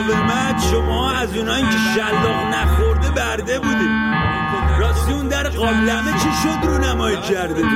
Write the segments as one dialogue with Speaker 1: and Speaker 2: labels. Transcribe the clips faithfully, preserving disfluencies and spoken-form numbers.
Speaker 1: مقاومت شما از اونایی که شلاق نخورده برده بودیم. راستی اون در قابلمه چی شد رو نمایی کرده بود؟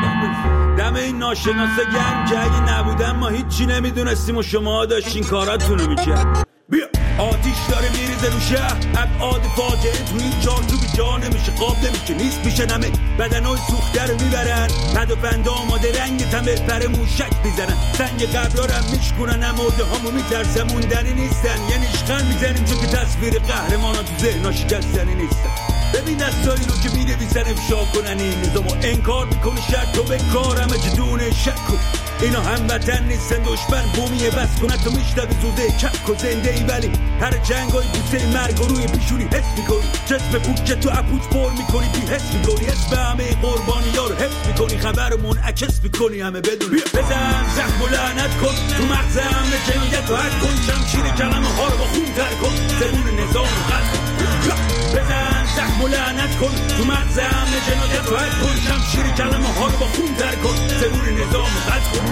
Speaker 1: دم این ناشناسا گرم که اگه نبودن ما هیچی نمیدونستیم و شما داشتین کاراتونو میکرد. بیا آتیش داره میریزه رو شهر، ابعاد فاجعه تو این چارچوبی جا نمیشه، قاب نمیشه، نیست میشه نمه بدنای سوخته رو میبرن، هدفنده آماده رنگ تمه پر موشک میزنن، سنگ قبرها رو هم میشکنن، امورده هامو میترسن موندنی نیستن، یعنی اشغال میزنیم چون که تصویر قهرمانا تو ذهنا شکستنی نیستن. ببین دستایی رو که مینویسن افشا کنن این نظامو انکار میکنی، شرط تو به کار همه جدونه شک کن، اینا هموطن نیستن دشمن بومیه بس کنه تو میشتبه زوده چک و زنده ای، ولی هر جنگای بوسه مرگ و روی پیشونی حس میکنی، جسم پوک که تو اپوچ پر میکنی بی حس میکنی، اسم همه قربانی ها رو حفظ میکنی، خبر رو منعکس میکنی همه بدونی. بزن زخم و لعنت کن تو مغز همه جنایت و حد کن، شمشیر کلمه ها رو با خون تر کن، زبون نظام رو قد کن. بزن زخم و لعنت کن تو مغز همه جنایت و حد کن، شمشیر کلمه ها رو با خون تر کن، زبون نظام رو قد کن.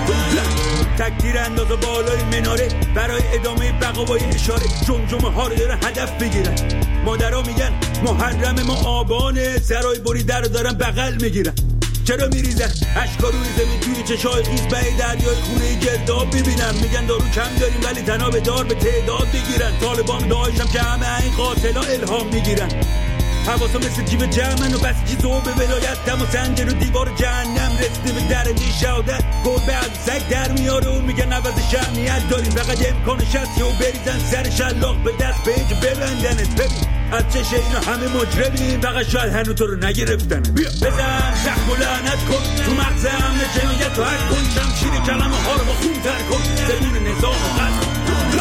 Speaker 1: تکتیر انداز بالای مناره برای ادامه بقا با این اشاره، جمجمه ها رو دارن هدف بگیرن، مادرها میگن محرم ما آبانه، سرای بری در رو دارن بغل میگیرن، چرا میریزن اشکا روی زمین توی چشای خیز به دریای خونه گرداب ببینن، میگن دارو کم داریم ولی تنها به دار به تعداد بگیرن، طالبان داعشم که همه این قاتلا الهام میگیرن، حواسا مثل جیب جمعن و بس چیزو به ولایت دم و سنجر و دیوار جهنم رسیده به درجه شهادت، گربه از سگ در میاره و میگن عوض شهمیت داریم، فقط امکانش هست و بریزن سر شلاق به دست به اینکه ببندنت. ببین از چشه اینا همه مجرمیم، فقط شاید هنو تو رو نگرفتن. بزن زخم و لعنت کن تو مغز همه جنایت و حد کن، شمشیر کلمه ها رو با خون تر کن، زبون نظام رو قد کن.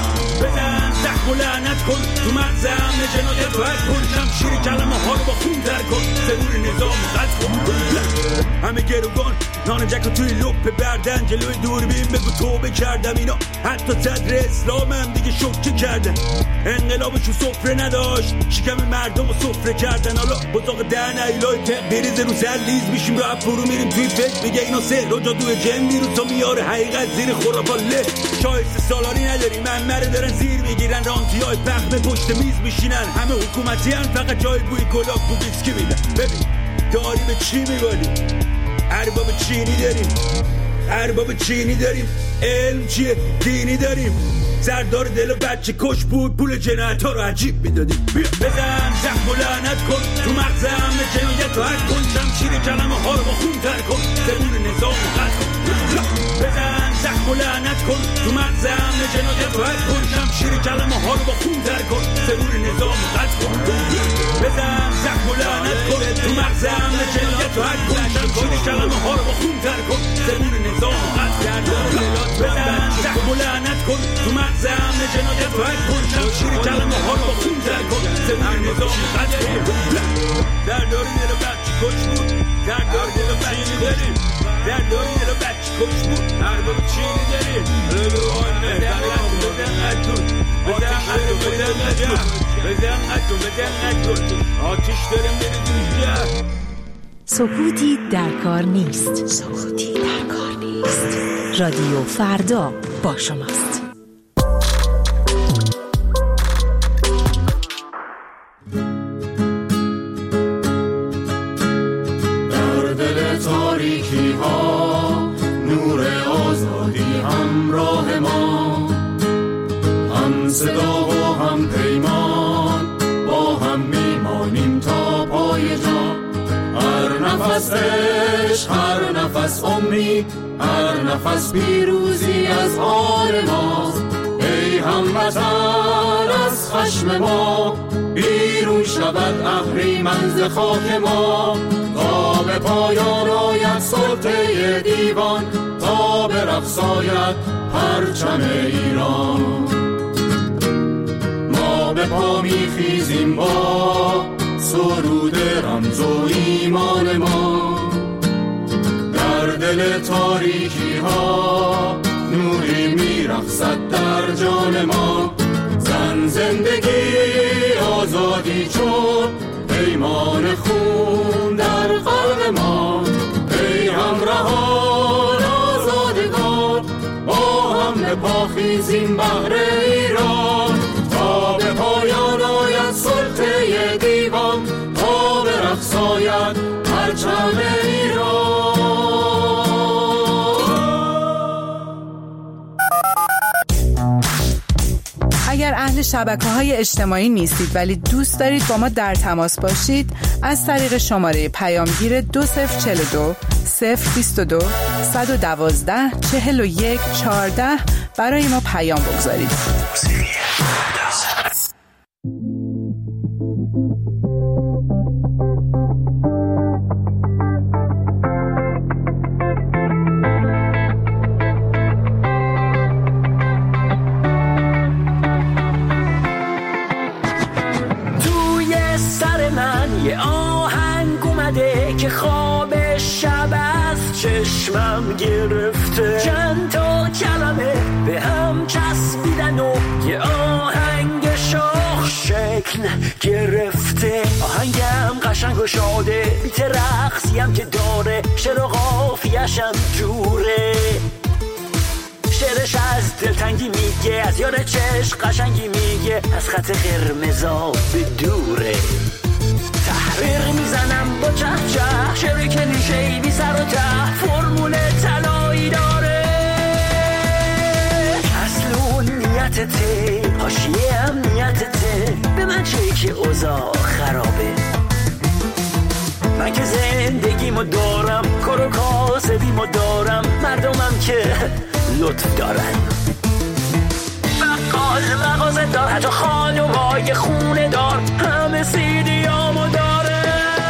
Speaker 1: بزن زخم و لعنت کن تو مغز همه جنایت و حد کن، شمشیر کلمه ها رو با خون تر کن، زبون نظام رو قد کن. همه گروگان نان جک و توی لپ بردن، جلوی دوربین بگو توبه کردم، اینا حتی صدر اسلام هم دیگه شکه کردن، انقلابشو سفره نداشت شکم مردم رو سفره کردن، حالا بزاق دهن ایلای تق بریز رو سر لیز میشیم رو فرو میریم توی فکر، میگه اینا سهر و جادوی جن ویروس تا میاره حقیقت زیر خرافاله، شایسته سالاری نداریم منمره دارن زیر میگیرن، رانتی های پخمه پشت میز میشینن، همه حکومتی هن فقط جای بوی کلاک بو بیسکی میدن. ببین داری به چی میبالیم؟ ارباب چینی داریم، ارباب چینی داریم، علم چیه؟ دینی داریم، سردار دل و بچه کش بود پول جنایت ها رو عجیب میدادیم. بزن زخم و لعنت کن تو مغز همه جنایت و حد کن، شمشیر کلمه ها رو با خون تر کن، زبون نظام رو قد کن. بزن زخم و لعنت کن تو مغز همه جنایت و حد کن، شمشیر کلمه ها رو با خون تر کن، زبون نظام رو قد کن. بزن زخم و لعنت کن تو مغز همه جنایت و حد کن، شمشیر کلمه ها رو با خون تر کن، زبون نظام رو قد کن. بزن زخم و لعنت کن تو مغز همه جنایت و حد کن، شمشیر کلمه ها رو با خون تر کن، زبون نظام رو قد کن. در داری دل بچه کش بود، در داری دل بچه داریم، در داری دل بچه کش بود، ارباب چینی داریم، بزن قد کن بزن قد کن بزن قد کن بزن قد کن بزن قد کن آتیش داریم بری دوشگر.
Speaker 2: سکوتی در کار نیست، سکوتی در کار نیست. رادیو فردا با شماست.
Speaker 3: در دل تاریکی ها نور آزادی همراه ما، هم صدا و هم پیمان با هم میمانیم تا پای جان، هر نفس عشق، هر نفس امید، هر نفس پیروزی از آن ماست. ای هموطن از خشم ما بیرون شود اهریمن ز خاک ما، تا به پایان آید سلطه دیوان، تا به رقص آید پرچم ایران. ما به پا میخیزیم با سرود رمز و ایمان ما، در دل تاریکی ها نوری میرقصد در جان ما. زن زندگی آزادی چون پیمان خون در قلب ما. ای همراهان آزادگان با هم به پا خیزیم بهر ایران، تا
Speaker 4: اهل شبکه‌های اجتماعی نیستید ولی دوست دارید با ما در تماس باشید، از طریق شماره پیامگیر دو صفر چهل و دو صفر بیست و دو صد و دوازده چهل و یک چهارده برای ما پیام بگذارید.
Speaker 5: یه آهنگ اومده که خواب شب از چشمم گرفته، چند تا کلمه به هم چسبیدن و یه آهنگ شاخ شکل گرفته. آهنگم قشنگ و شاده، بیت رقصیم که داره، شعر و قافیه‌شم جوره. شعرش از دلتنگی میگه، از یار چشم قشنگی میگه، از خط قرمزا به دوره. تحریر میزنم با چه چه، شعر کلیشه‌ای بی سر و ته، فرمول طلایی داره. اصل نیتته، حاشیه هم نیتته، به من چه که اوضاع خرابه. من که زندگیمو دارم، کار و کاسبیمو دارم، مردمم که لطف دارن. بقال مغازه دار، حتی خانمای خونه دار، همه سیدیامو داره.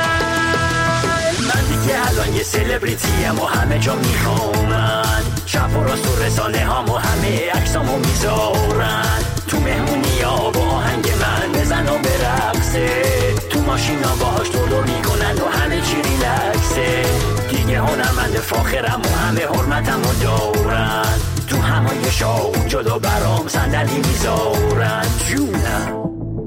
Speaker 5: من دیگه الان یه سلبریتیم و همه جا میخوامن، شب و راست و رسانه هامو همه عکسامو میذارن. تو مهمونی ها با آهنگ من بزن و برقصه، تو ماشینا باهاش دور میکنن و همه چی ریلکسه. دیگه هنرمند فاخرم و همه حرمتمو دارن، تو همایشا اون جدا برام صندلی میذارن. جونم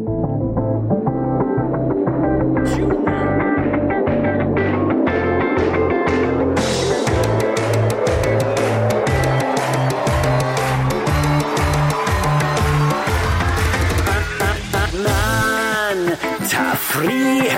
Speaker 5: من تفریح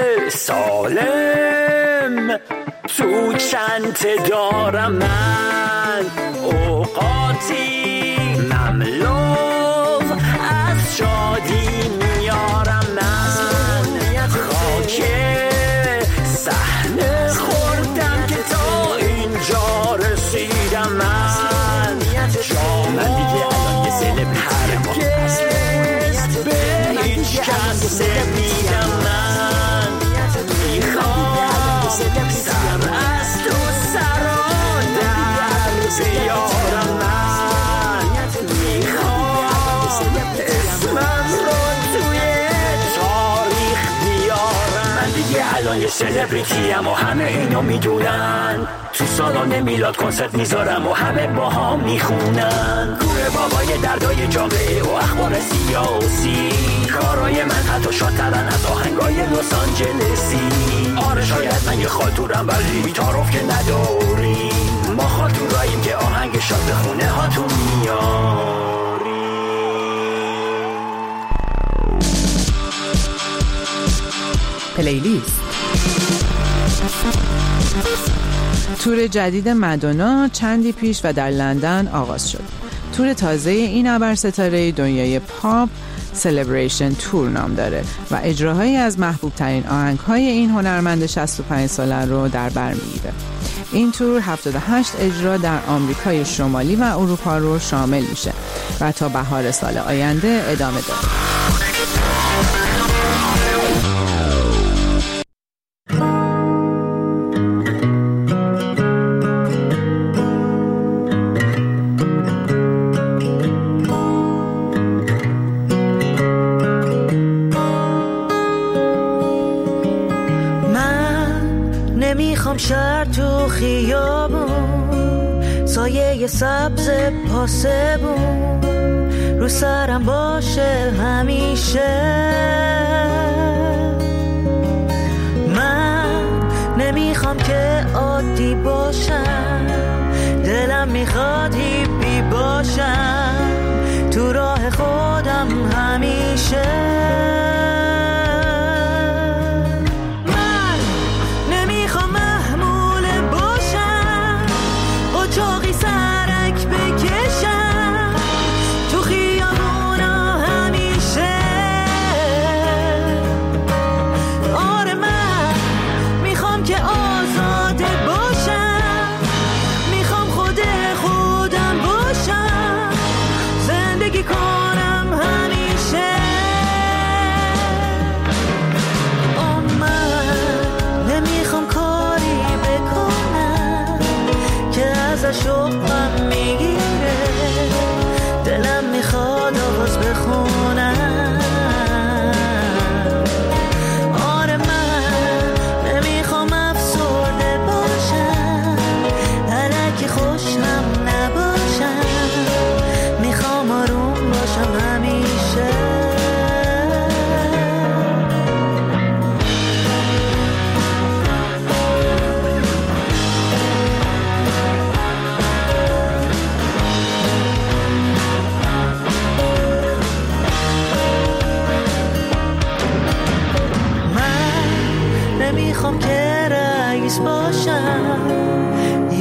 Speaker 5: سالم تو چند دارم، من اوقاتی مملو از شادی میارم. من خاک صحنه خوردم که تا اینجا رسیدم. من من دیگه الان یه سلبریتیم، هرگز به هیچ کس نمیدم. من میخوام سر از تو سران در بیارم. من میخوام اسمم رو توی تاریخ بیارم. من دیگه الان یه سلبریتیم و همه اینو میدونن، تو سالن میلاد کنسرت میذارم و همه با هم میخونن. گوره بابای دردای جامعه و اخبار سیاسی، کارای من حتی شادترن از آهنگای لس آنجلسی. آره شاید من یه خاطورم ولی تعارف که نداریم، ما خاطوراییم که آهنگ شاد به خونه هاتون میاریم.
Speaker 4: پلیلیست. تور جدید مادونا چندی پیش و در لندن آغاز شد. تور تازه این ابرستاره دنیای پاپ سلبریشن تور نام داره و اجراهایی از محبوب ترین آهنگ های این هنرمند شصت و پنج ساله رو در بر میگیره. این تور هفتاد و هشت اجرا در آمریکای شمالی و اروپا رو شامل میشه و تا بهار سال آینده ادامه داره.
Speaker 6: نمیخوام شهر تو خیابون، سایه سبز پاسبون رو سرم باشه همیشه. من نمیخوام که عادی باشم، دلم میخواد هیپی باشم، تو راه خودم همیشه.
Speaker 7: چاقی سرک بکشم تو خیابونا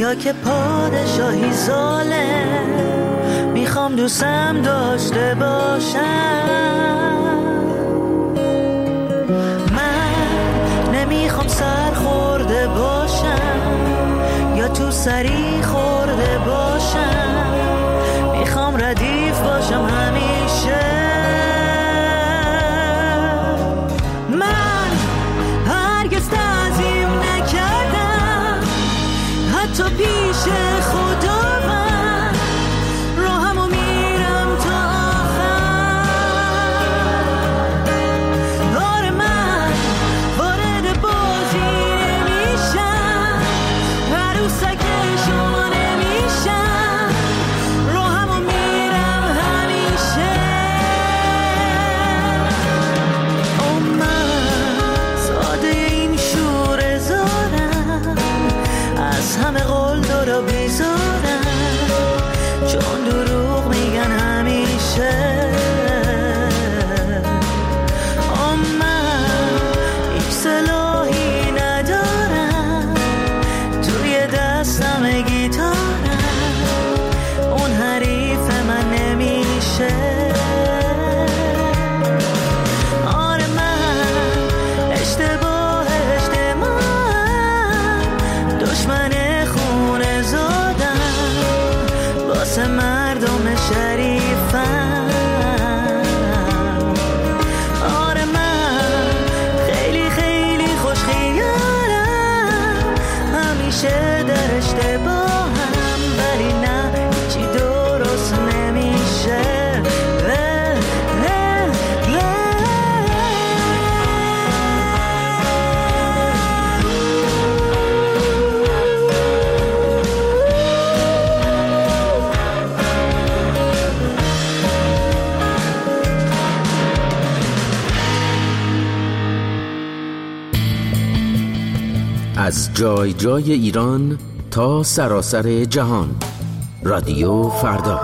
Speaker 6: یا که پادشاهی ظالم میخوام دوستم داشته باشم. من نمیخوام سر خورده باشم یا تو سری خورده باشم، میخوام ردیف باشم همیشه. من هرگز تعظیم نکردم حتی پیش خداوند، راهمو میرم تا آخر. آره من وارد بازی نمیشم، عروسک شما نمیشم، راهمو میرم همیشه. او من ساده این شور زارم، از همه قول دارا بیزارم، چون دروغ میگن همیشه. او من هیچ سلاحی ندارم، توی دستم گیتارم، اون حریف من نمیشه. آره من اشتباه اشتباه دشمن خونه زادم، واسه مردم شریفم. آره من خیلی خیلی خوش خیالم، همیشه در اشتباهم، ولی نه هیچی درست نمیشه.
Speaker 7: از جای جای ایران تا سراسر جهان، رادیو فردا.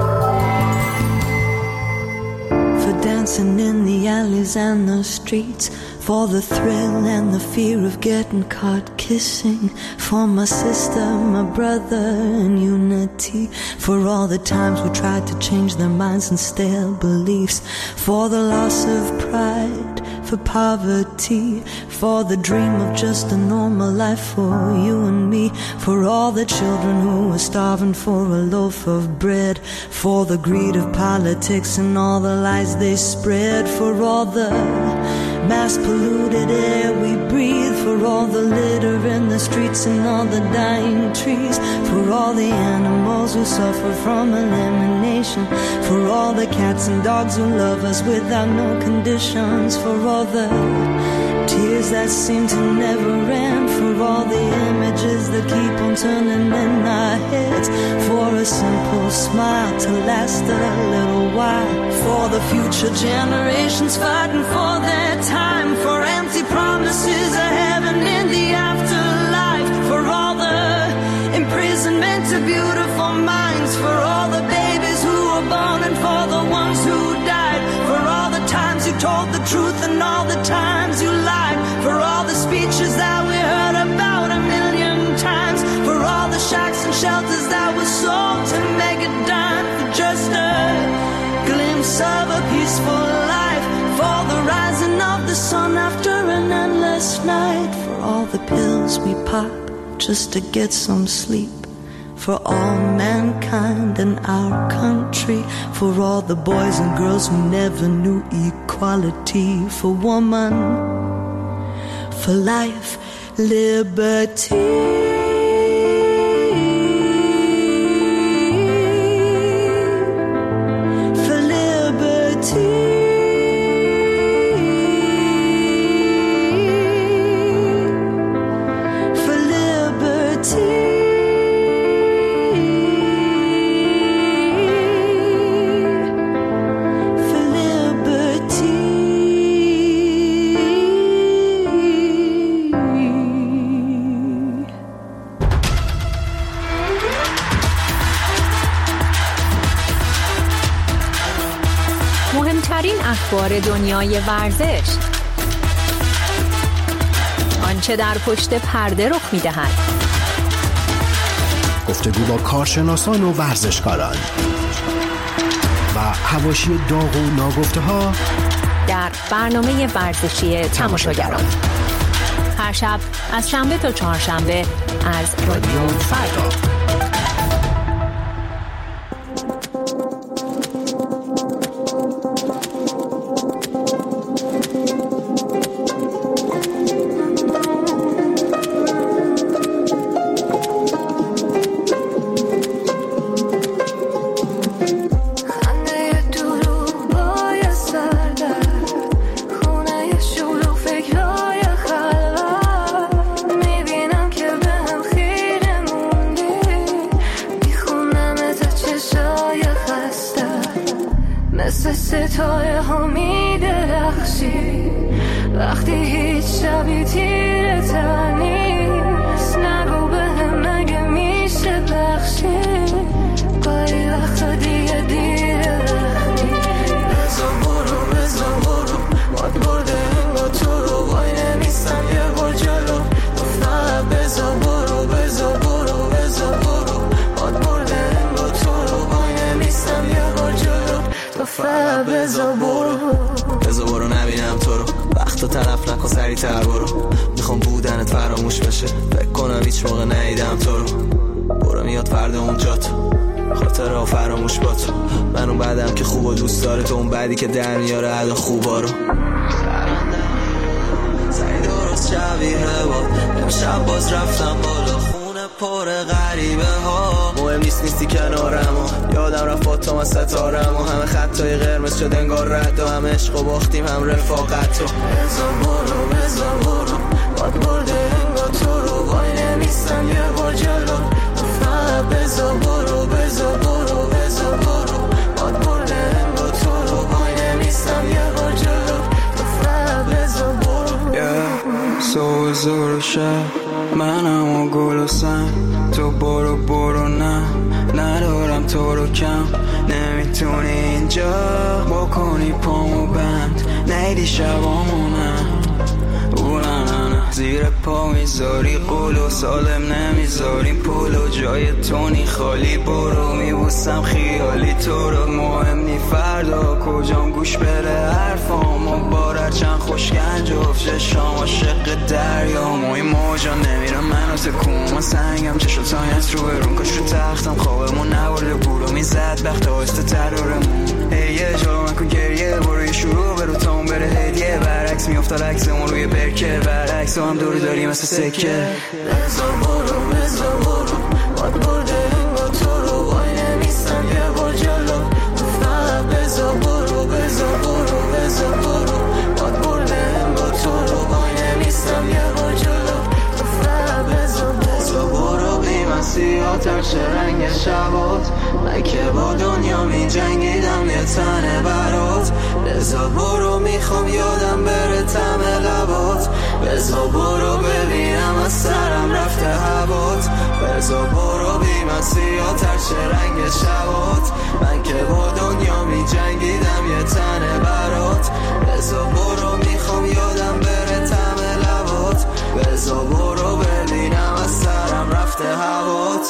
Speaker 6: For dancing in the alleys and the streets, for the thrill and the fear of getting caught kissing, for my sister, my brother, and unity, for all the times we tried to change their minds and stale beliefs, for the loss of pride, for poverty, for the dream of just a normal life for you and me, for all the children who were starving for a loaf of bread, for the greed of politics and all the lies they spread, for all the mass polluted air we breathe, for all the litter in the streets and all the dying trees, for all the animals who suffer from elimination, for all the cats and dogs who love us without no conditions, for all the tears that seem to never end, for all the images that keep on turning in our heads, for a simple smile to last a little while, for the future generations fighting for their time, for empty promises of heaven in the afterlife, for all the imprisonment of beautiful minds, for all the babies who were born and for the ones who died, for all the times you told the truth and all the times you lied, for all the speeches that we heard about a million times, for all the shacks and shelters that were sold to make a dime for just a glimpse of a peaceful life, for the rising of the sun after an endless night, for all the pills we pop just to get some sleep, for all mankind in our country, for all the boys and girls who never knew equality, for woman, for life, liberty.
Speaker 2: مهمترین اخبار دنیای ورزش، آنچه در پشت پرده رخ می‌دهد،
Speaker 8: گفتگو با کارشناسان و ورزشکاران و حواشی داغ و ناگفته ها
Speaker 2: در برنامه ورزشی تماشاگران هر شب از شنبه تا چهارشنبه از رادیو فردا.
Speaker 9: ستاره ها می درخشی وقتی هیچ شبی تیره تر نیست. نگو به هم نگه میشه بخشی گاهی وقتا دیگه دیره وقتی بزا برو بزا برو باد برده انگا تو رو وای نمیستم یه بار جلو فقط بزا برو بزا برو بزا برو باد برده انگا تو رو وای نمیستم یه بار جلو فقط بزا برو
Speaker 10: بزا برو نبینم تو رو وقتا طرف نکن سریع تر برو میخوام بودنت فراموش بشه فکر کنم هیچ موقع ندیدم تو رو برو میاد فردا اونجا تو خاطر ها فراموش با تو من اون بعدم که خوب و دوست داره تو اون بعدی که در میاره علا خوبا رو سعی درست شبیه با امشب باز رفتم بالا پر غریبه ها مهم نیست نیستی کنارم و یادم رفت با تو من ستارم و همه خطای قرمز شد انگار رد و هم عشق و باختیم هم رفاقت و
Speaker 9: بزا برو بزا برو باد برده انگار تو رو وای نمیستم یه بار جلو فقط بزا برو بزا برو بزا برو باد برده انگار تو رو وای نمیستم یه بار جلو فقط بزا برو
Speaker 11: سو زور شب منم و گل و سن تو برو برو نه ندارم تو رو کم نمیتونی اینجا بکنی پامو بند نیدی شبامونم اونم زیر پا میذاری قول و سالم نمیذاریم پول و جای تونی خالی برو میبوسم خیالی تو رو مهم نی فردا کجام گوش بره حرفام بارر چند خوشگنج افشه شام عاشق دریا موی موجا نمیرم منو تکون ما سنگم چشو تایت رو برون کش رو تختم خوابمون نبرده بورو میزد بخت آسته ترارمون یه جا من کن گریه برو یه شروع برو تاون بره هدیه برعکس میافتاد عکسمون روی برکه برعکس هم دور داری مثل سکه
Speaker 9: بزا برو بزا برو باد برده انگار تو رو وای نمیستم یه بار جلو فقط بزا برو بزا برو بزا برو باد برده انگار تو رو وای نمیستم یه بار جلو فقط بزا
Speaker 10: بزا برو بی مسیحا ترچه رنگ شبات من که با دنیا می جنگیدم یه تنه برات بزا برو میخوام یادم بره تم لبات بزا برو ببینم از سرم رفته هوات بزا برو بی مسیحا ترچه رنگ شبات من که با دنیا می جنگیدم یه تنه برات بزا برو میخوام یادم بره تم لبات بزا برو ببینم از سرم رفته هوات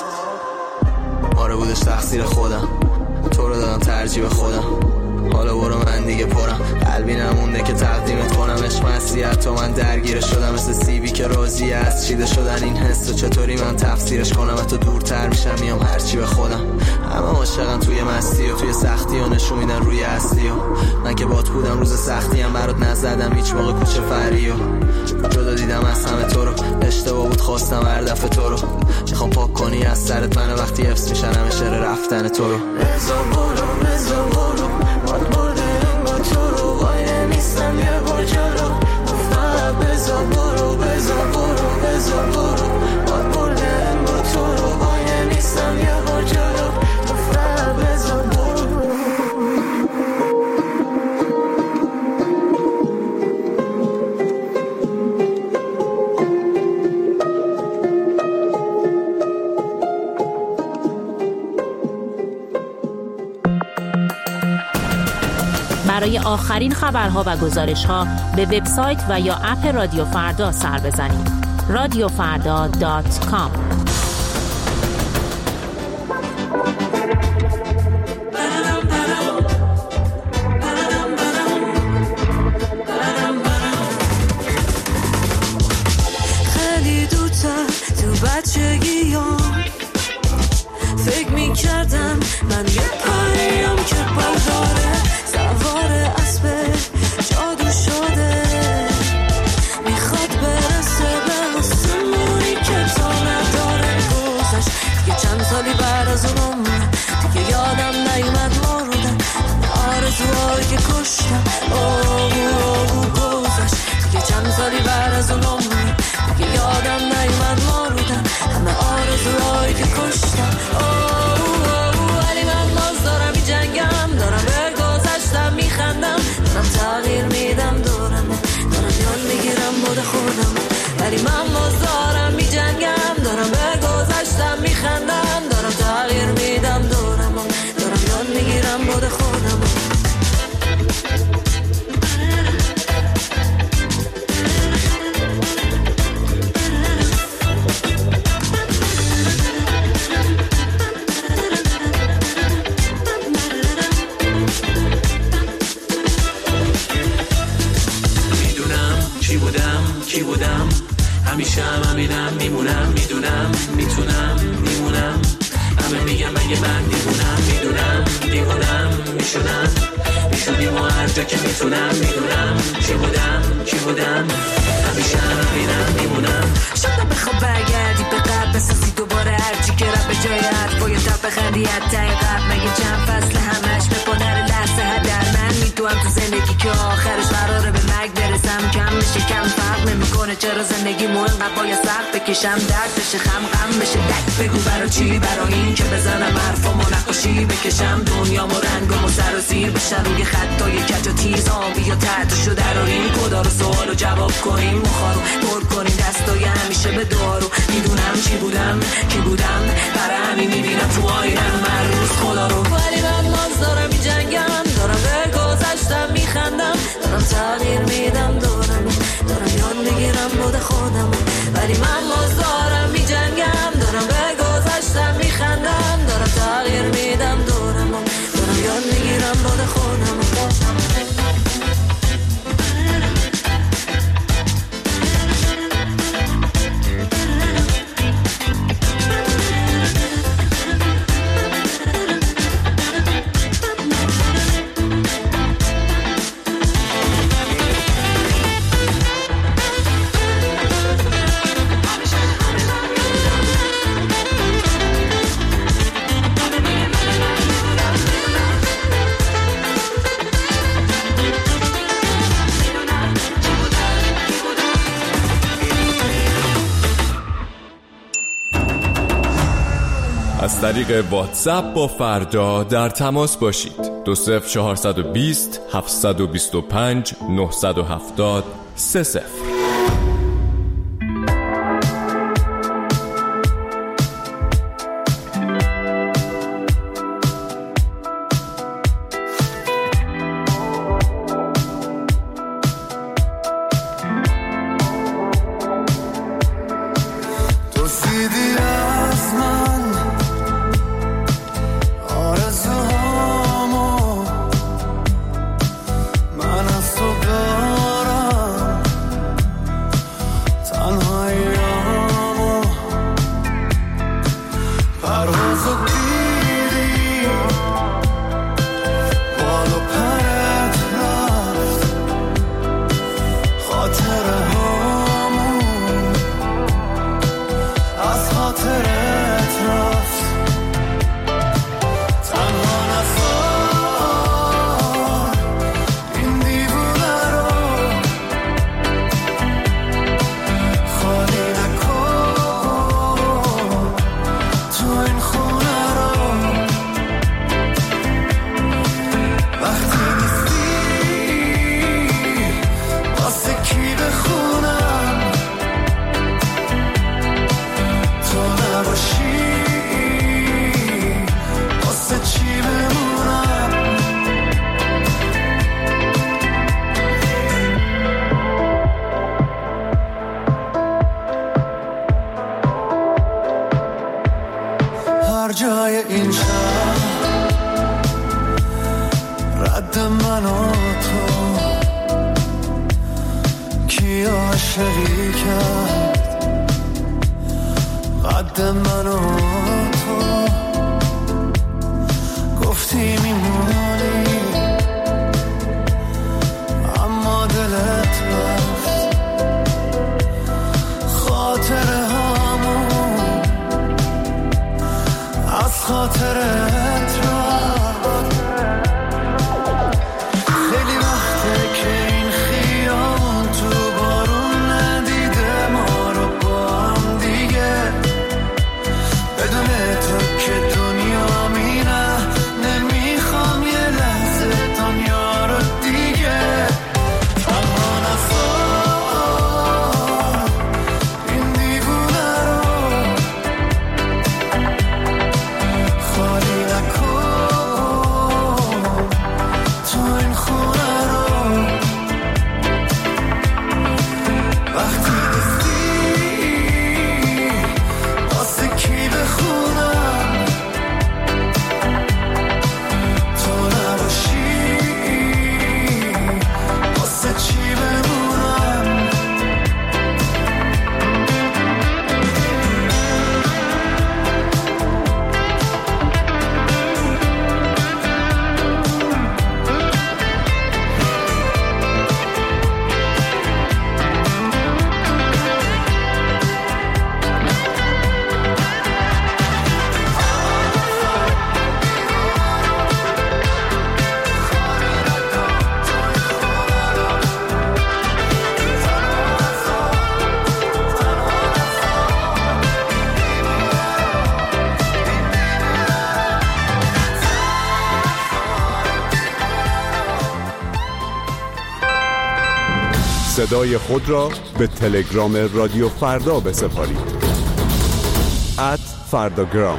Speaker 10: آره بودش تقصیر خودم تو رو دادم ترجیح خودم حالا برو من دیگه پرم قلبی نمونده که تقدیمت کنم عشق مسیحت تو من درگیر شدم مثل سیبی که راضی از چیده شدن این حس و چطوری من تفسیرش کنم تو دورتر میشم میام هرچی به خودم همه عاشقن توی مستی و توی سختی و نشون میدن روی اصلی و من که بات بودم روز سختی هم برات نزدم هیچ موقع کوچه فری و جدا دیدم از همه تو رو اشتباه بود خواستم هر دفعه تو رو میخوام پاک کنی از سرت من وقتی حفظ میشن همه شعر رفتن تو رو
Speaker 9: بزا برو بزا برو باد برده انگار تو رو وای نمیستم یه بار جلو فقط بزا برو بزا برو بزا برو باد برده انگار تو رو وای نمیستم یه بار جلو فقط بزا برو
Speaker 2: برای آخرین خبرها و گزارش‌ها به وبسایت و یا اپ رادیو فردا سر بزنید. رادیو فردا دات کام
Speaker 6: کشتم. آه آه گذشت دیگه چند سالی بعد از اون عمری دیگه یادم نیومد ما بودن همه آرزوهایی که کشتم. آه آه ولی من باز دارم می جنگم، دارم به گذشتم میخندم، دارم تغییر میدم دورم، دارم یاد میگیرم بود خودم. ولی من باز دارم می جنگم، دارم به گذشتم میخندم، دارم تغییر میدم دورم، دارم یاد میگیرم بود خودم.
Speaker 5: کی بودم همیشه هم همینم میمونم، میدونم میتونم میمونم، همه میگم اگه من دیوونم، میدونم دیوونم میشونم میشونیم و هر جا که میتونم، میدونم چی بودم کی بودم همیشه هم همینم میمونم.
Speaker 6: شاید بخواب برگردی به قبل بسازی دوباره هرچی که رب به جای حرفای تب بخندی حتی قبل مگه چند فصل همش بپادر لحظه هدر من میدونم تو زندگی که آخرش قراره به مرگ برسم، کم میشه کم فرق نمیکنه چرا زندگی مو انقدر باید سخت بکشم، درد بشه خم غم بشه دک بگو برا چی، برا این که بزنم حرفامو نقاشی بکشم دنیامو رنگامو سر و زیر بشن روی خطای کج و تیز آبی یا تحتشو دراریم کدا رو سوالو جواب کنیم مخارو دور کنیم دستای همیشه به دارو. میدونم چی بودم کی بودم برای همین میبینم تو آینم من روز خدا رو. ولی من باز دارم می جنگم، دارم به گذشتم میخندم، دارم تغییر میدم دورم، دارم یاد میگیرم بود خودم. ولی من باز دارم می جنگم، دارم به گذشتم میخندم، دارم تغییر میدم دورم، دارم یاد میگیرم بود خودم.
Speaker 12: از طریق واتساپ با فردا در تماس باشید. دو صفر چهارصد و بیست هفتصد و بیست و پنج نهصد و هفتاد سه صفر.
Speaker 10: جای این شهر رد من و تو کی عاشقی کرد قد من و تو گفتی میمونی اما دلت رفت خاطر همون از خاطرت رفت خیلی وقت
Speaker 13: صدای خود را به تلگرام رادیو فردا بسپارید. ات فرداگرام.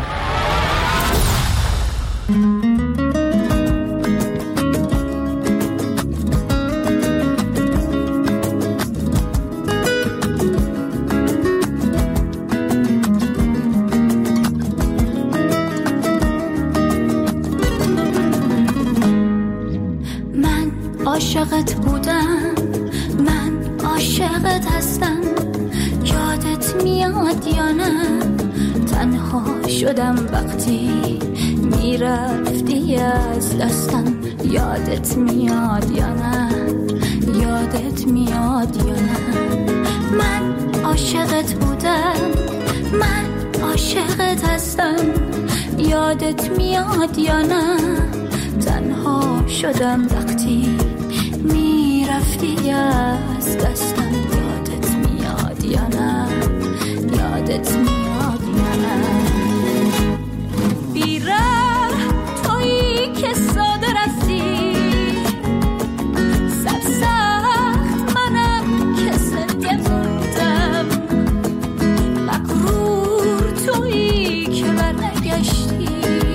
Speaker 9: عاشقت بودم، من عاشقت هستم، یادت میاد یا نه؟ تنها شدم وقتی میرفتی از دستم، یادت میاد یا نه؟ یادت میاد یا نه؟ من عاشقت بودم، من عاشقت هستم، یادت میاد یا نه؟ تنها شدم وقتی میرفتی از دستم، یادت میاد یا نه؟ یادت میاد یا نه؟ بیره تویی که ساده رفتی، سرسخت منم که سنگه موندم، مغرور تویی که برنگشتی،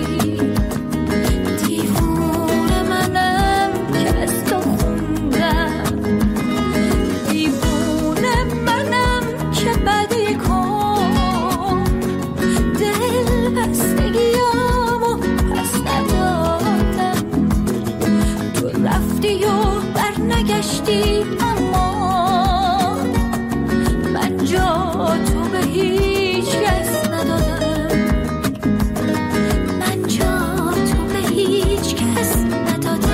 Speaker 9: اما من جا تو به هیچ کس ندادم، من جا تو به هیچ کس ندادم.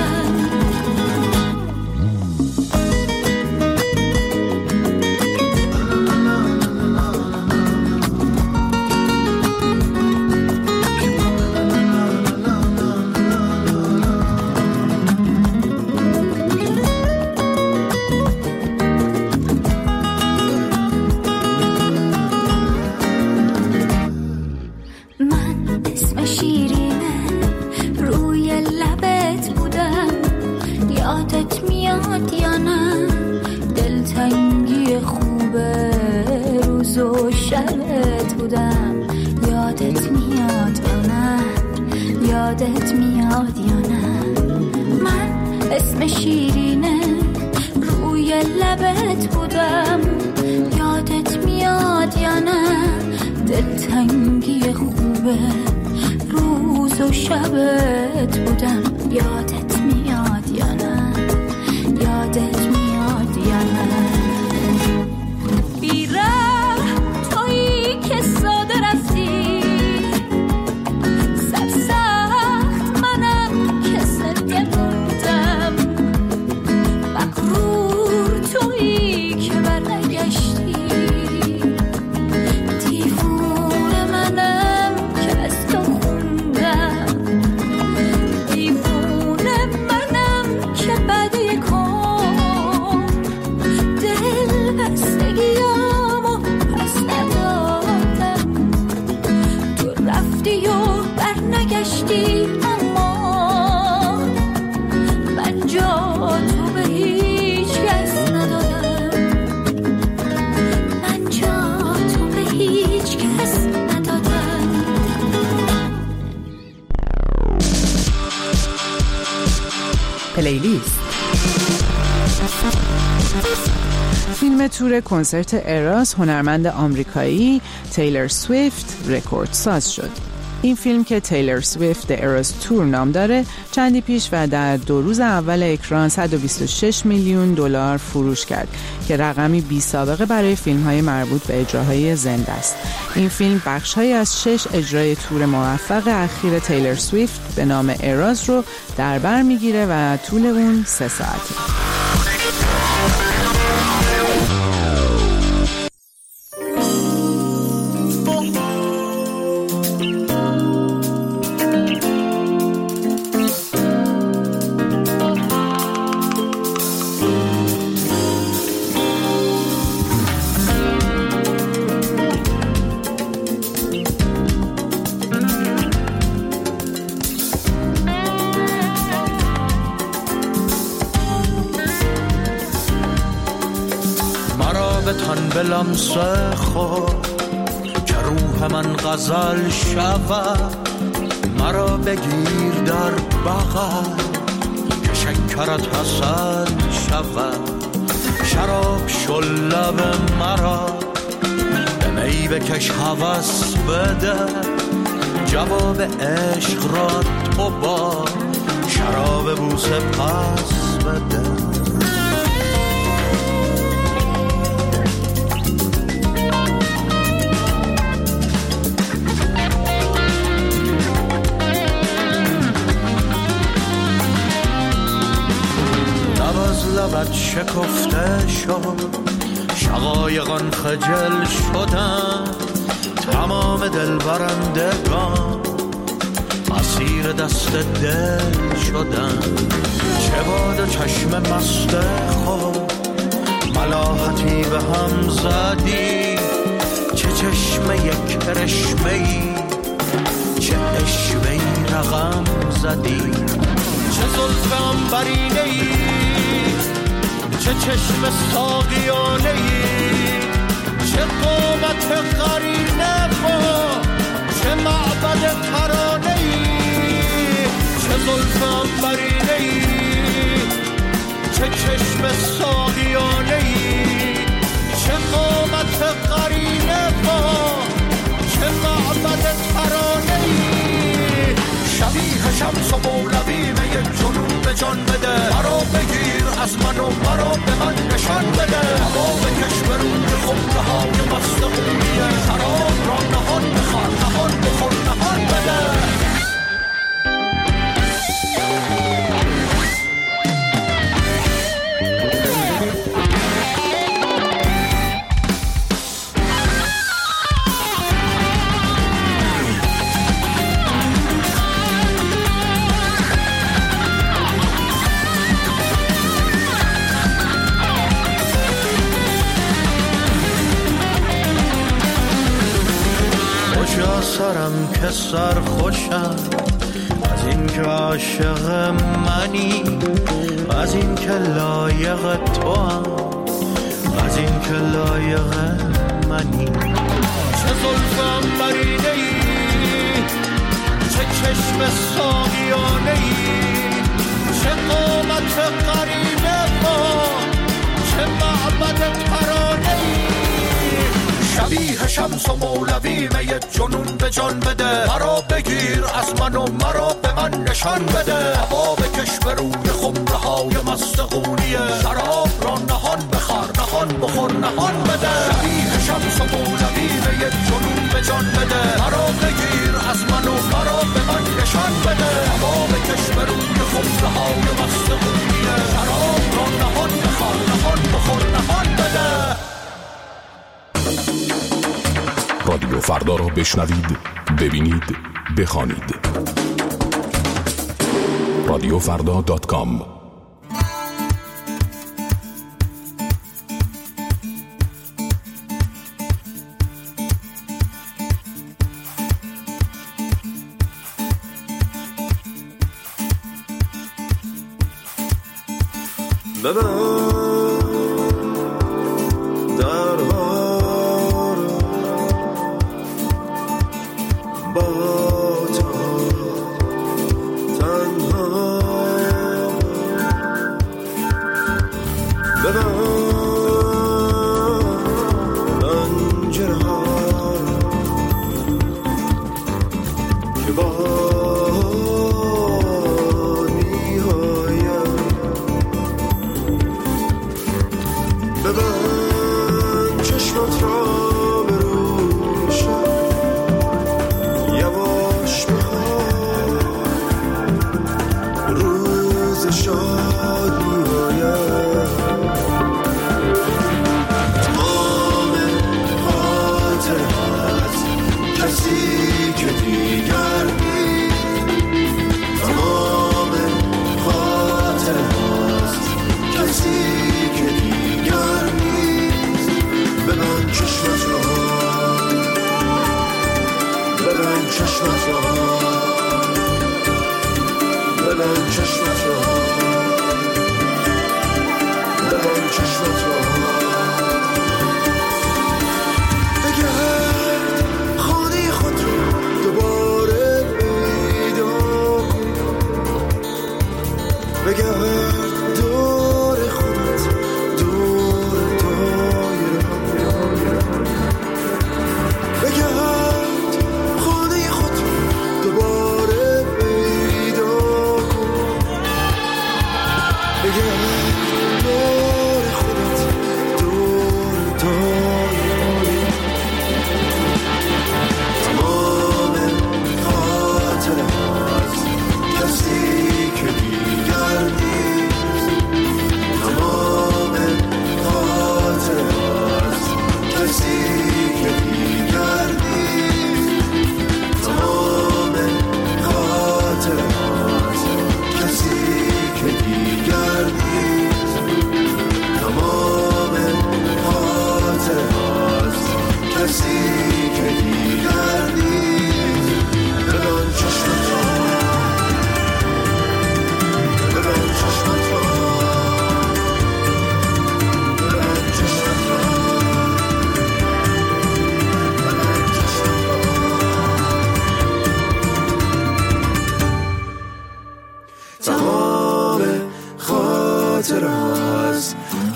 Speaker 9: یادت میاد یا نه؟ من اسم شیرینه روی لبت بودم، یادت میاد یا نه؟ دلتنگی خوبه روز و شبت بودم، یادت میاد یا نه؟ یادت میاد یا نه؟ بیره تویی که ساده رفتی، اما من جا تو به هیچ کس ندادم، من جا تو به هیچ کس ندادم.
Speaker 4: پلیلیست. فیلم تور کنسرت اراس هنرمند آمریکایی تیلر سویفت رکورد ساز شد. این فیلم که تیلر سویفت اراس تور نام داره چندی پیش و در دو روز اول اکران صد و بیست و شش میلیون دلار فروش کرد که رقمی بی سابقه برای فیلم‌های مربوط به اجراهای زنده است. این فیلم بخش‌هایی از شش اجرای تور موفق اخیر تیلر سویفت به نام اراس رو در بر میگیره و طول اون سه ساعته.
Speaker 14: لب تن به لمس خود که روح من غزل شود، مرا بگیر در بغل که شکرت حسن شود. شراب شل لب مرا به می بکش هوس بده، جواب عشق را تو با شراب بوسه پس بده. لبت شکفته شد، شقایقان خجل شدن، تمام دل برندگان اسیر دست دل شدن. چه باد و چشم مست خود ملاحتی به هم زدی، چه چشم یک کرشمه‌ای، چه اشوه‌ای رقم زدی. چه زلف عنبرینه‌ای، چه چشم ساقیانه‌ای، چه قامت قرینه با چه معبد ترانه‌ای. چه زلف عنبرینه‌ای، چه چشم ساقیانه‌ای، چه قامت قرینه با چه معبد ترانه‌ای. شبیه شمس و مولوی می جنون به جان بده، مرا بگیر از من و مرا به من نشان بده. هوا بکش به روی خمره های مست خونیه، شراب را نهان بخور نهان بخور نهان بده. سرم که سر خوشم از این که عاشق منی، از این که لایق تو هم، از این که لایق منی. چه زلف عنبرینه‌ای، چه چشم ساقیانه‌ای، چه قامت قرینه با چه معبد ترانه‌ای. شبیه شمس و مولوی می جنون به جان بده، مرا بگیر از من و مرا به من نشان بده. هوا بکش به روی خمره های مست خونیه، شراب را نهان بخور نهان بخور نهان بده. شبیه شمس و مولوی می جنون به جان بده، مرا بگیر از من و مرا به من نشان بده. هوا بکش به روی خمره های مست خونیه، شراب را نهان بخور نهان بخور نهان بده.
Speaker 15: رادیو فردا را بشنوید، ببینید، بخوانید. رادیو فردا دات کام.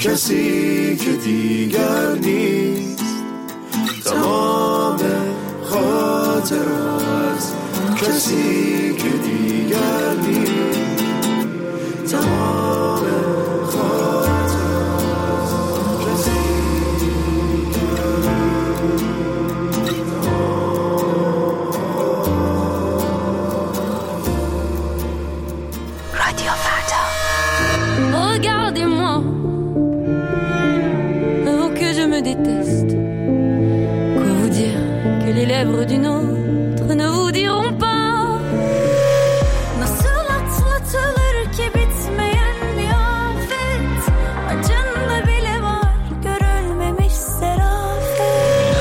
Speaker 3: کسی که دیگر نیست، تمام خاطرات کسی که دیگر نیست، تمام خاطرات کسی
Speaker 9: رادیو فردا. Regardez-moi, oh que je me déteste. Quoi vous dire que les lèvres d'une autre ne vous diront pas. Nasıl atlatılır ki bitmeyen bir afet, acında bile var görülmemiş serafet.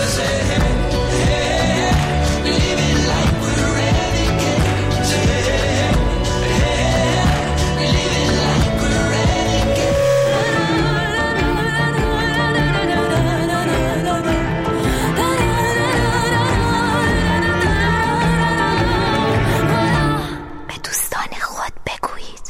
Speaker 9: Living like we're renegades. Living like we're renegades. به دوستان خود بگویید.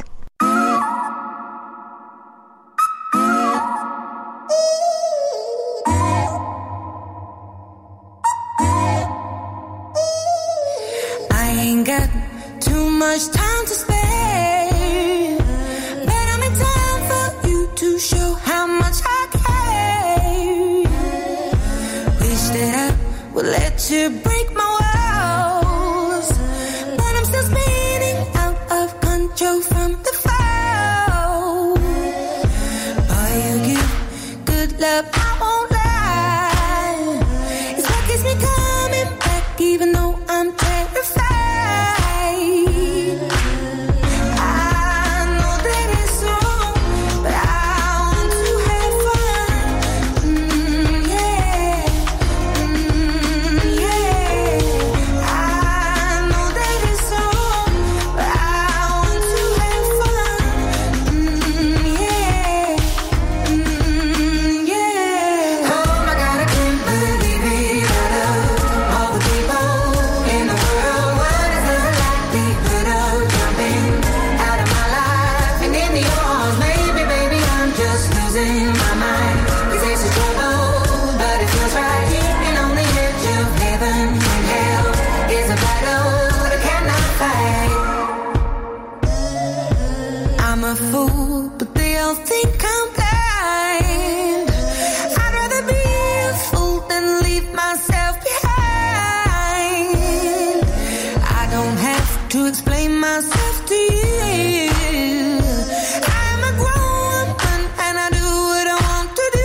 Speaker 9: I ain't got too much time to spare, but I'm in time for you to show how much I care. Wish that I would let you break my walls, but I'm still spinning out of control from the fall. Boy, you give good love, I won't lie. It's what keeps me coming back, even though I'm terrified. I know that it's wrong, but I want to have fun. Mm, yeah, mm, yeah. I know that it's wrong, but I want to have fun. Mm, yeah, mm, yeah. Oh my God, I can't believe it. Out of all the people in the world, what is the likelihood of jumping out of my life and into yours? Maybe, baby, I'm just losing my mind. 'Cause it's a trouble, but it feels right. And on the edge of heaven and hell is a battle that I cannot fight. I'm a fool, but they all think I'm blind. I'd rather be a fool than leave myself behind. I don't have to explain myself to you. I'm a grown woman and I do what I want to do.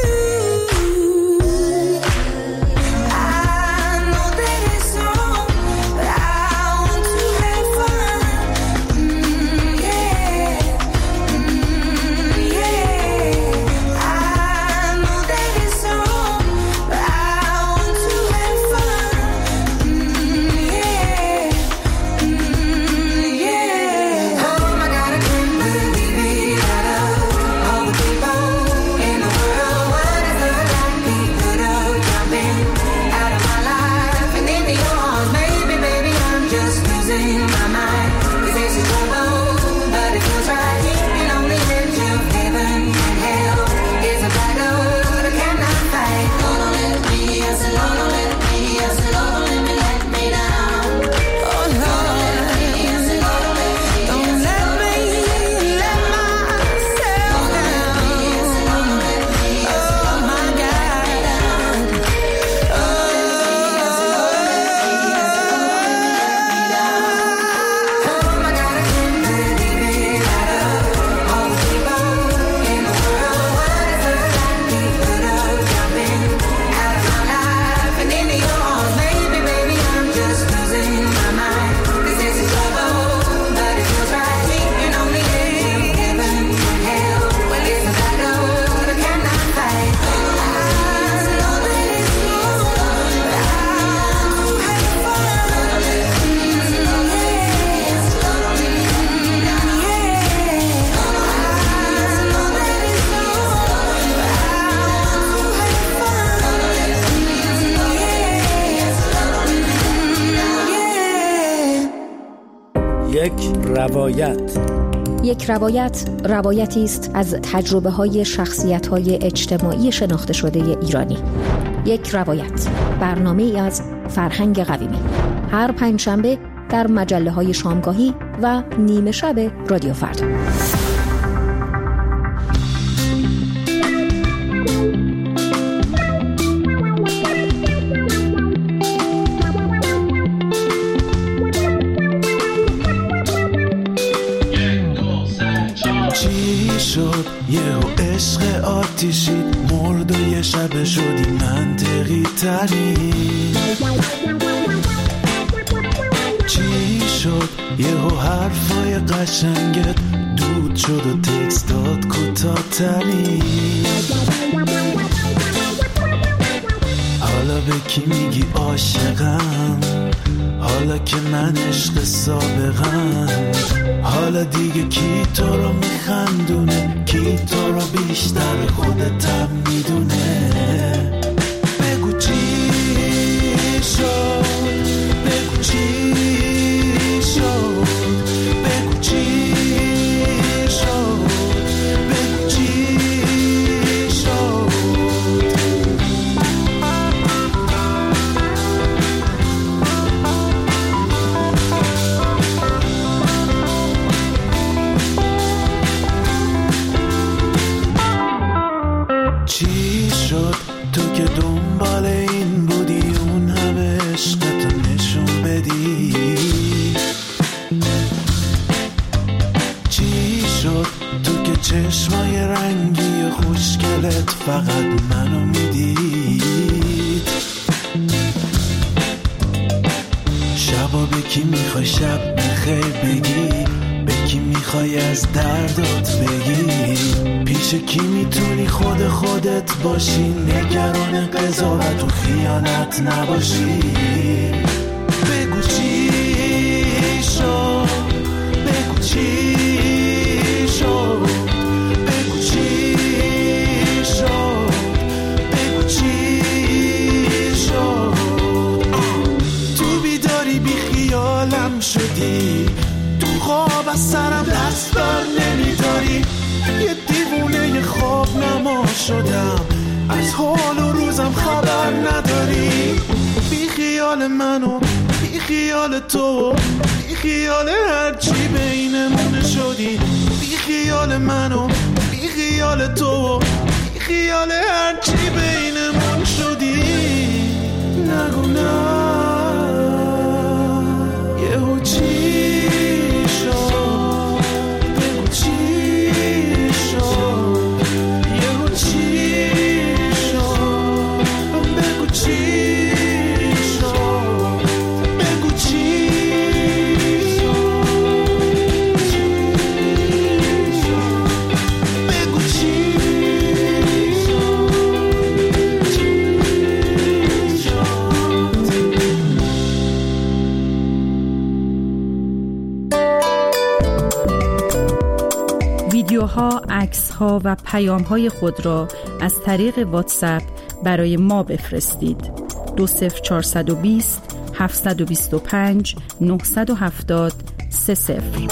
Speaker 9: I know that it's wrong, but I want to have fun. Mm, yeah, mm, yeah. I know that it's wrong, but I want to have fun. Mm, yeah, mm, yeah. Oh my God, I can't believe it. Out of all the people in the world, what is the likelihood of jumping out of my life and into yours? Maybe, baby, I'm just losing my mind. 'Cause it's a trouble, but it feels right. And on the edge of heaven and hell is a battle that I cannot fight. Lord, don't let me, I said, Lord, don't let me, I said, Lord, don't let me let me down. Oh, Lord, don't let me, I said, Lord, don't let me, don't let me let myself down. Oh, my God. Oh, my God, I can't believe it. Out of all the people in the world, what is the likelihood of jumping out of my life and into yours? Maybe, baby, I'm just losing my mind. 'Cause this is trouble, but it feels right. And on the edge of heaven and hell, well, it's a battle that I cannot fight. I know that it's wrong, but I want to have fun. Mm, yeah, mm, yeah. I know that it's wrong, but I want to have fun. Mm, yeah.
Speaker 16: یک روایت، یک روایت روایتی است از تجربه‌های شخصیت‌های اجتماعی شناخته شده ایرانی. یک روایت، برنامه‌ای از فرهنگ قویمی. هر پنجشنبه در مجله‌های شامگاهی و نیمه شب رادیو فردا.
Speaker 3: یهو عشق آتیشید مرد و یه شب شدی منطقی ترین. چی شد یهو حرفای قشنگت دود شد و تکست داد کوتاه ترین. حالا به کی میگی عاشقم؟ حالا که من عشق سابقم. حالا دیگه کی تو رو میخندونه؟ کی تو رو بیشتر خودتم میدونه؟ بگو چی شد؟ بگو چی شد؟ بگو چی شد؟ بگو چی شد؟ چی شد تو که دنبال این بودی اون همه عشقتو نشون بدی؟ چی شد تو که چشمای رنگی خوشگلت فقط منو میدید؟ شبا به کی میخوای شب بخیر بگی؟ به کی میخوای از دردات بگی؟ پیش کی میتونی خود خودت باشی؟ نگران قضاوت و خیانت نباشی. بگو چی شد؟ بگو چی شد؟ بگو چی شد؟ بگو چی شد؟ تو بیداری بی خیالم شدی، تو خواب از سرم دست بر نمیداری. یه دیوونه خواب نما شدم، از حال و روزم خبر نداری. بی خیال منو بی خیال تو، بی خیال هرچی بینمون شدی. بی خیال منو بی خیال تو، بی خیال هرچی بینمون شدی. نگو نه یهو چی شد؟ بگو چی شد؟ یهو چی شد؟ بگو چی شد؟ بگو چی شد؟ بگو چی
Speaker 17: ویدیوها، عکس‌ها و پیام‌های خود را از طریق واتساپ برای ما بفرستید. دو صفر چهارصد و بیست هفتصد و بیست و پنج نهصد و هفتاد سه صفر.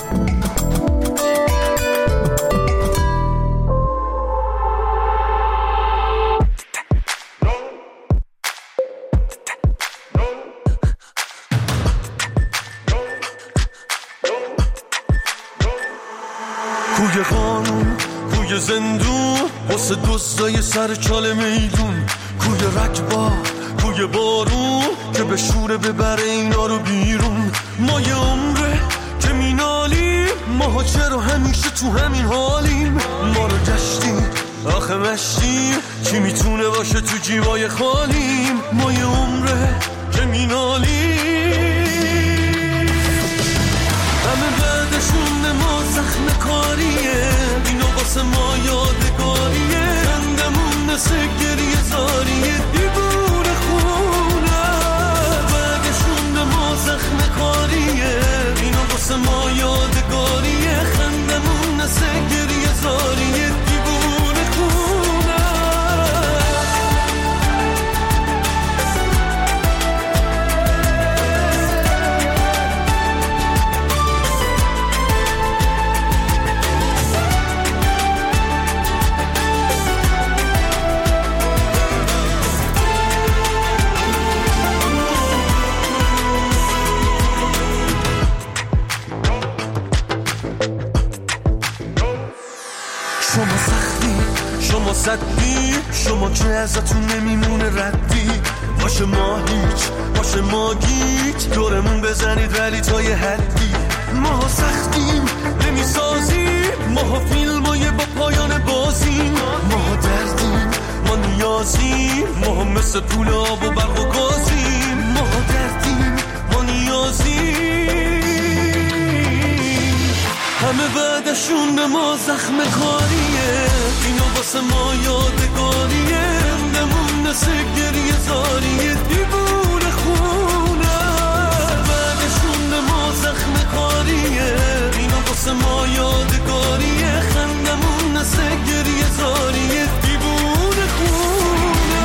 Speaker 18: کوی قانون، کوی زندون، واسه دوستای سر چال میدون. کوی رکبا، کوی بارون که به شوره ببره اینا رو بیرون. ما یه عمره که مینالیم، ما چرا همیشه تو همین حالیم؟ ما رو گشتیم آخه مشتیم، کی میتونه باشه تو جیبای خالیم؟ ما یه عمره که مینالیم، همه بعدشون ما زخم کاریه. اینا واسه ما یادگاریه، خندمون مثل گریه زاریه. دیوونه خونه بعدشون ما زخم کاریه. اینا واسه ما یادگاریه، خندمون مثل گریه زاریه. دیوونه خونه شما که ازتون نمیمونه ردی. باشه ما هیچ، باشه ما گیج، دورمون بزنید ولی تا یه حدی. ما سختیم نمیسازیم، ما فیلمای با پایان بازیم. ما دردیم، ما نیازیم، ما مثل پول آب و برق و گازیم. ما دردیم، ما نیازیم، همه بعدشون به ما زخم کاریه. اینا واسه ما یادگاریه، نمونه سگریه زاریه دیوونه خونه. بعدشون به ما زخم کاریه، اینا واسه ما یادگاریه، خندمون سگریه زاریه دیوونه خونه.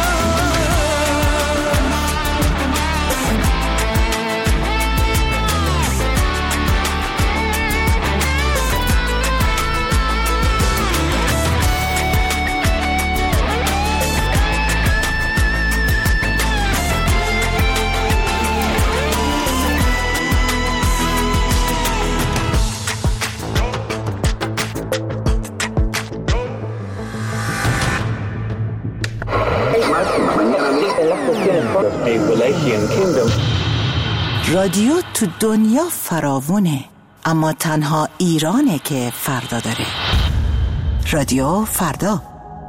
Speaker 19: رادیو تو دنیا فراوونه، اما تنها ایرانه که فردا داره. رادیو فردا.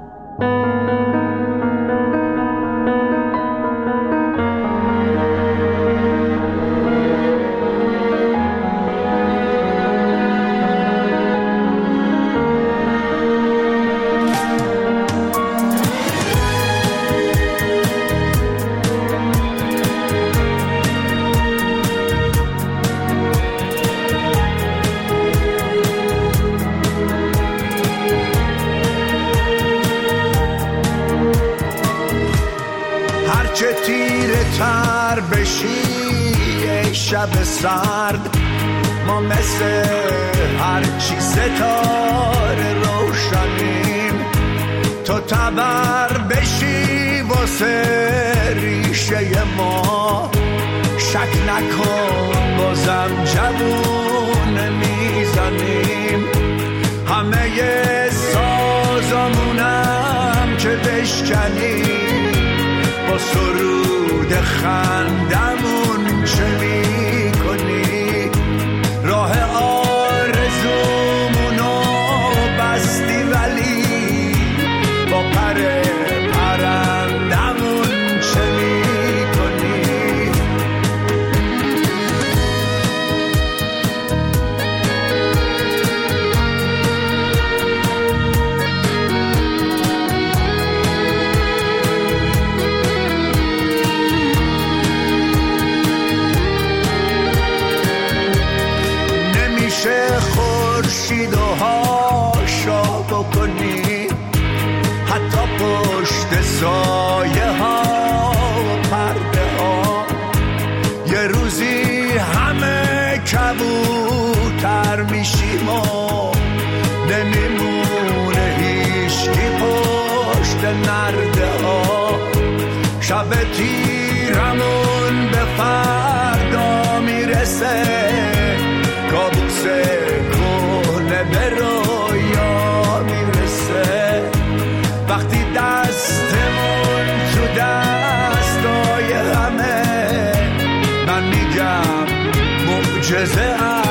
Speaker 20: شب سرد ما مثل هرچی ستاره روشنیم. تو تبر بشی واسه ریشه ما، شک نکن بازم جوون میزنیم. همه سازمونم که بشکنیم، با سرود خندمون چه میکنی؟ راه آرزومونو بستی ولی با پر پرندمون چه میکنی؟ خورشید و هاشا بکنی، حتی پشت سایه ها و پرده ها. یه روزی همه کبوتر میشیم و نمیمونه هیچکی پشت نرده ها. شب تیرمون به فردا میرسه، کابوس کهنه به رویا میرسه. وقتی دستمون تو دستای همه، من میگم معجزه